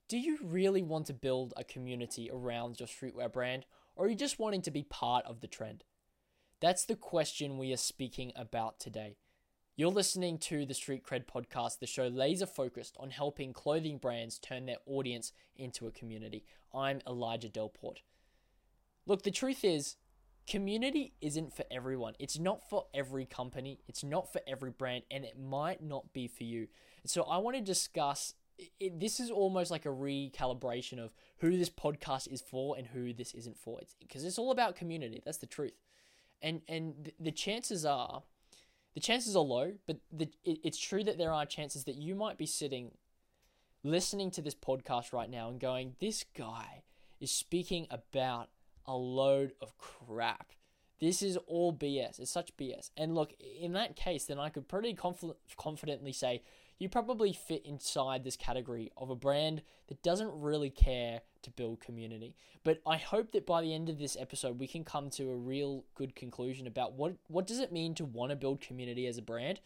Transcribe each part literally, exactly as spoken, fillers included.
do you really want to build a community around your streetwear brand, or are you just wanting to be part of the trend? That's the question we are speaking about today. You're listening to the Street Cred podcast, the show laser focused on helping clothing brands turn their audience into a community. I'm Elijah Delport. Look, the truth is, community isn't for everyone. It's not for every company. It's not for every brand, and it might not be for you. So I want to discuss, it, this is almost like a recalibration of who this podcast is for and who this isn't for. It's because it's all about community. That's the truth. And and the chances are, the chances are low, but the, it, it's true that there are chances that you might be sitting, listening to this podcast right now and going, this guy is speaking about a load of crap. This is all B S. It's such B S. And look, in that case, then I could pretty conf- confidently say you probably fit inside this category of a brand that doesn't really care to build community. But I hope that by the end of this episode, we can come to a real good conclusion about what, what does it mean to want to build community as a brand?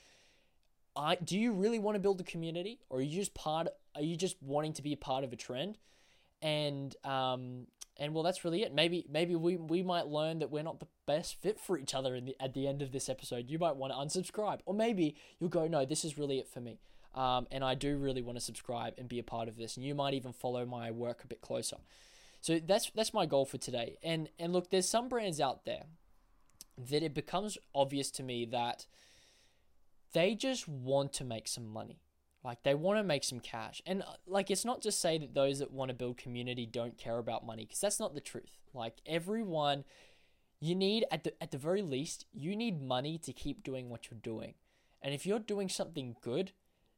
I, do you really want to build a community, or are you just part, are you just wanting to be a part of a trend? And, um, And well, that's really it. Maybe maybe we, we might learn that we're not the best fit for each other in the, at the end of this episode. You might want to unsubscribe. Or maybe you'll go, no, this is really it for me. Um, and I do really want to subscribe and be a part of this. And you might even follow my work a bit closer. So that's that's my goal for today. And and look, there's some brands out there that it becomes obvious to me that they just want to make some money. Like, they want to make some cash. And, like, it's not just say that those that want to build community don't care about money, because that's not the truth. Like, everyone, you need, at the at the very least, you need money to keep doing what you're doing. And if you're doing something good,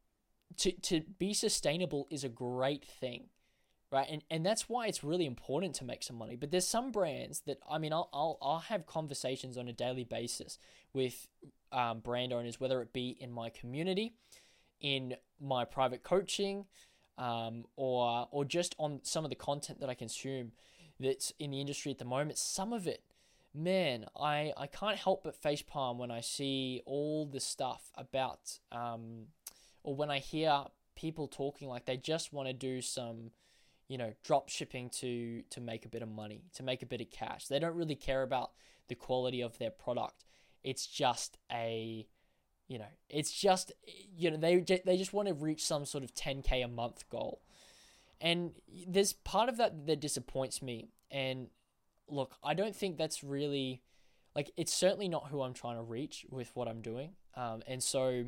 to, to be sustainable is a great thing, right? And and that's why it's really important to make some money. But there's some brands that, I mean, I'll I'll, I'll have conversations on a daily basis with um, brand owners, whether it be in my community, in my private coaching, um, or or just on some of the content that I consume that's in the industry at the moment. Some of it, man, I, I can't help but facepalm when I see all the stuff about, um, or when I hear people talking like they just want to do some, you know, drop shipping to, to make a bit of money, to make a bit of cash. They don't really care about the quality of their product. It's just a... You know, it's just, you know, they they just want to reach some sort of ten K a month goal. And there's part of that that disappoints me. And look, I don't think that's really, like, it's certainly not who I'm trying to reach with what I'm doing. Um, and so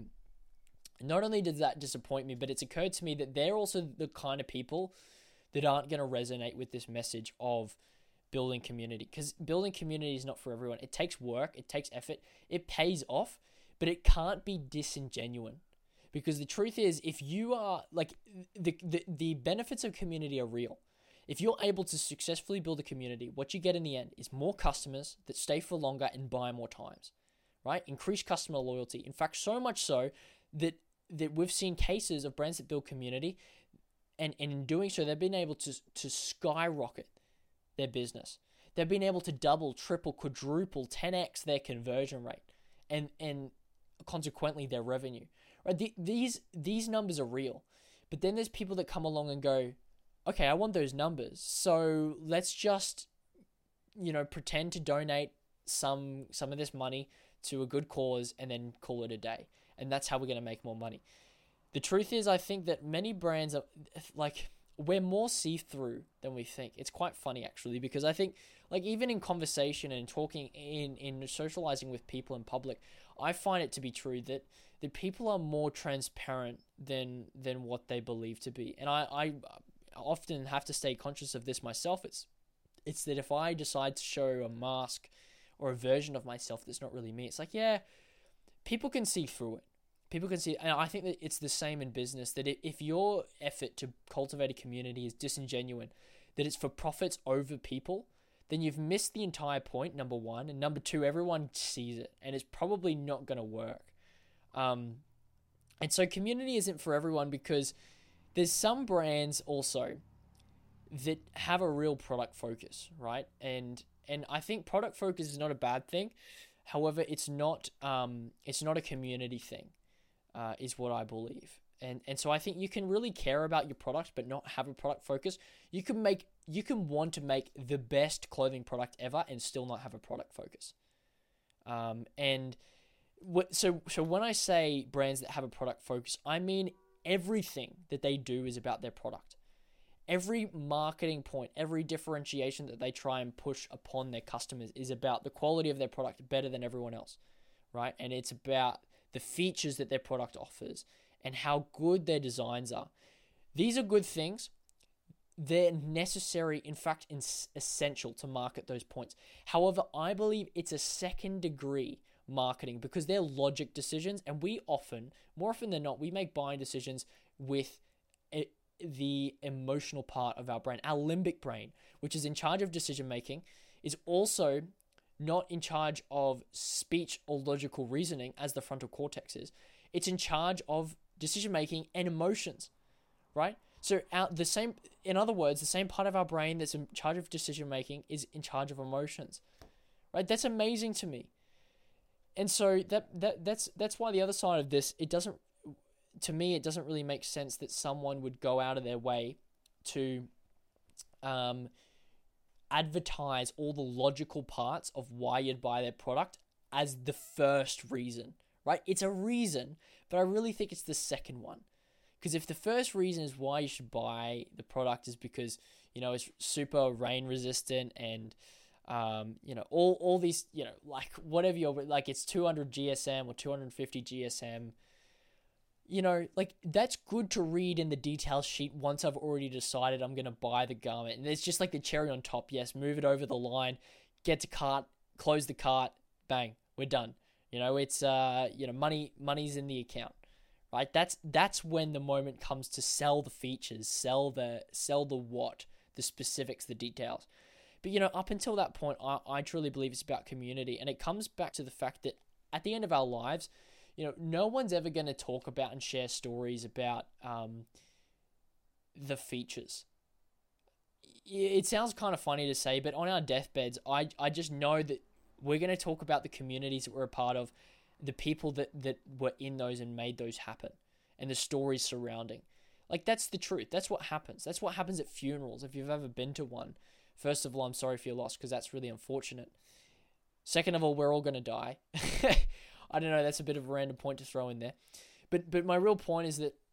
not only does that disappoint me, but it's occurred to me that they're also the kind of people that aren't going to resonate with this message of building community. Because building community is not for everyone. It takes work. It takes effort. It pays off. But it can't be disingenuine, because the truth is, if you are like the, the the benefits of community are real. If you're able to successfully build a community, what you get in the end is more customers that stay for longer and buy more times, right? Increased customer loyalty. In fact, so much so that that we've seen cases of brands that build community, and, and in doing so, they've been able to to skyrocket their business. They've been able to double, triple, quadruple, ten x their conversion rate, and and consequently their revenue, right? The, these these numbers are real, but then there's people that come along and go, okay, I want those numbers, so let's just, you know, pretend to donate some some of this money to a good cause and then call it a day, and that's how we're going to make more money. The truth is, I think that many brands are like, we're more see-through than we think. It's quite funny, actually, because I think, like, even in conversation and talking in, in socializing with people in public, I find it to be true that, that people are more transparent than than what they believe to be. And I, I often have to stay conscious of this myself. It's, it's that if I decide to show a mask or a version of myself that's not really me, it's like, yeah, people can see through it. People can see, and I think that it's the same in business, that if your effort to cultivate a community is disingenuine, that it's for profits over people, then you've missed the entire point, number one. And number two, everyone sees it, and it's probably not going to work. Um, and so community isn't for everyone, because there's some brands also that have a real product focus, right? And and I think product focus is not a bad thing. However, it's not um, it's not a community thing. Uh, is what I believe. And and so I think you can really care about your product but not have a product focus. You can make you can want to make the best clothing product ever and still not have a product focus. Um, and what, so so when I say brands that have a product focus, I mean everything that they do is about their product. Every marketing point, every differentiation that they try and push upon their customers is about the quality of their product better than everyone else, right? And it's about the features that their product offers and how good their designs are. These are good things. They're necessary, in fact, essential to market those points. However, I believe it's a second degree marketing because they're logic decisions, and we often, more often than not, we make buying decisions with a, the emotional part of our brain. Our limbic brain, which is in charge of decision making, is also not in charge of speech or logical reasoning as the frontal cortex is. It's in charge of decision making and emotions, right? So our, the same, in other words, the same part of our brain that's in charge of decision making is in charge of emotions, right? That's amazing to me. And so that that that's that's why the other side of this, it doesn't, to me, it doesn't really make sense that someone would go out of their way to um, advertise all the logical parts of why you'd buy their product as the first reason, right? It's a reason, but I really think it's the second one. Because if the first reason is why you should buy the product is because, you know, it's super rain resistant and, um, you know, all, all these, you know, like whatever you're, like it's two hundred G S M or two hundred fifty G S M, you know, like that's good to read in the details sheet once I've already decided I'm going to buy the garment. And it's just like the cherry on top. Yes, move it over the line, get to cart, close the cart, bang, we're done. You know, it's, uh, you know, money, money's in the account. Right? That's that's when the moment comes to sell the features, sell the sell the what, the specifics, the details. But you know, up until that point, I, I truly believe it's about community, and it comes back to the fact that at the end of our lives, you know, no one's ever going to talk about and share stories about um, the features. It sounds kind of funny to say, but on our deathbeds, I I just know that we're going to talk about the communities that we're a part of, the people that, that were in those and made those happen, and the stories surrounding. Like, that's the truth. That's what happens. That's what happens at funerals. If you've ever been to one, first of all, I'm sorry for your loss because that's really unfortunate. Second of all, we're all going to die. I don't know. That's a bit of a random point to throw in there. But but my real point is that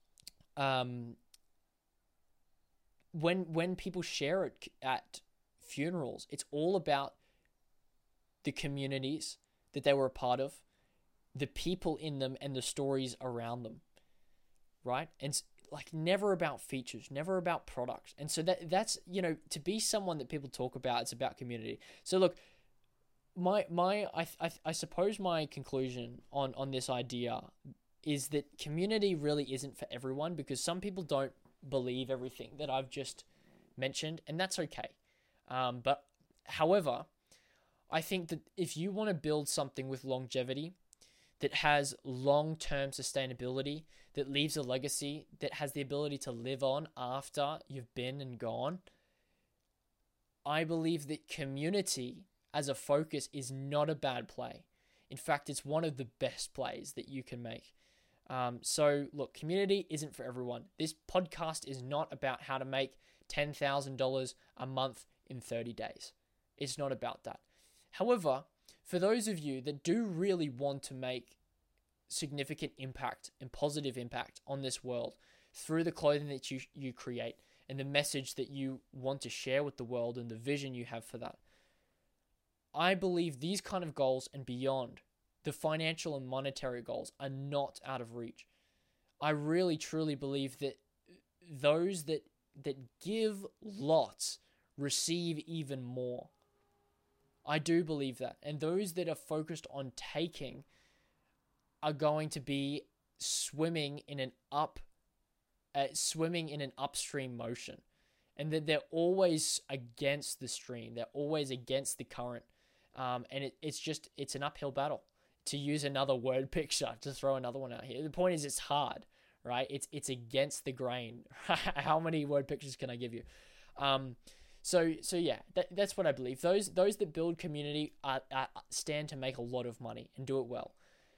um, when when people share it at funerals, it's all about the communities that they were a part of, the people in them, and the stories around them, right? And like never about features, never about products. And so that that's, you know, to be someone that people talk about, it's about community. So look, my my I I, I suppose my conclusion on on this idea is that community really isn't for everyone, because some people don't believe everything that I've just mentioned, and that's okay. Um, but however, I think that if you want to build something with longevity, that has long-term sustainability, that leaves a legacy, that has the ability to live on after you've been and gone, I believe that community as a focus is not a bad play. In fact, it's one of the best plays that you can make. Um, so look, community isn't for everyone. This podcast is not about how to make ten thousand dollars a month in thirty days. It's not about that. However, for those of you that do really want to make significant impact and positive impact on this world through the clothing that you you create and the message that you want to share with the world and the vision you have for that, I believe these kind of goals and beyond, the financial and monetary goals, are not out of reach. I really truly believe that those that that give lots receive even more. I do believe that. And those that are focused on taking are going to be swimming in an up, uh, swimming in an upstream motion. And that they're always against the stream. They're always against the current. Um, and it, it's just, it's an uphill battle. To use another word picture, to throw another one out here. The point is, it's hard, right? It's, it's against the grain. How many word pictures can I give you? Um, So, so yeah, that, that's what I believe. Those those that build community are, are, stand to make a lot of money and do it well.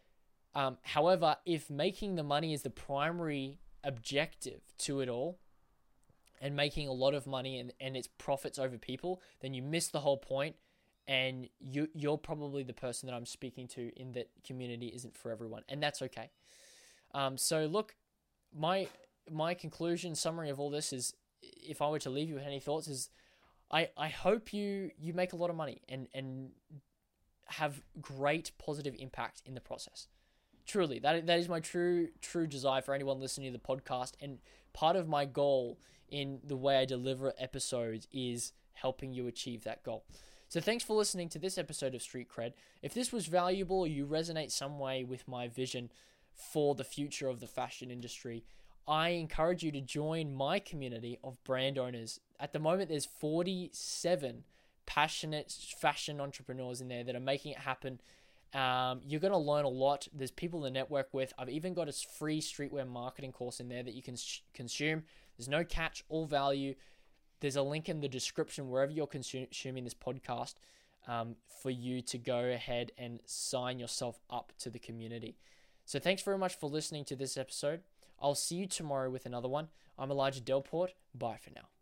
Um, however, if making the money is the primary objective to it all, and making a lot of money and, and it's profits over people, then you miss the whole point, and you, you're probably the person that I'm speaking to in that community isn't for everyone, and that's okay. Um, so look, my my conclusion, summary of all this is, if I were to leave you with any thoughts, is I, I hope you, you make a lot of money and, and have great positive impact in the process. Truly, that that is my true true desire for anyone listening to the podcast, and part of my goal in the way I deliver episodes is helping you achieve that goal. So thanks for listening to this episode of Street Cred. If this was valuable or you resonate some way with my vision for the future of the fashion industry, I encourage you to join my community of brand owners. At the moment, there's forty-seven passionate fashion entrepreneurs in there that are making it happen. Um, you're going to learn a lot. There's people to network with. I've even got a free streetwear marketing course in there that you can sh- consume. There's no catch, all value. There's a link in the description wherever you're consuming this podcast um, for you to go ahead and sign yourself up to the community. So thanks very much for listening to this episode. I'll see you tomorrow with another one. I'm Elijah Delport. Bye for now.